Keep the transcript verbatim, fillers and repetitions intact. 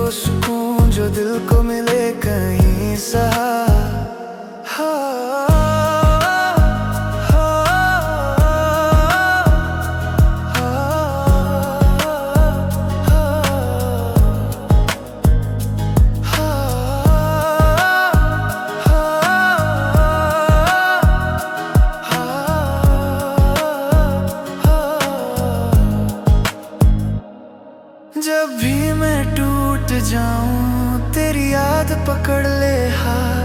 वो सुकून जो दिल को मिले कहीं सहा। जब भी मैं टूट जाऊं तेरी याद पकड़ ले हाथ।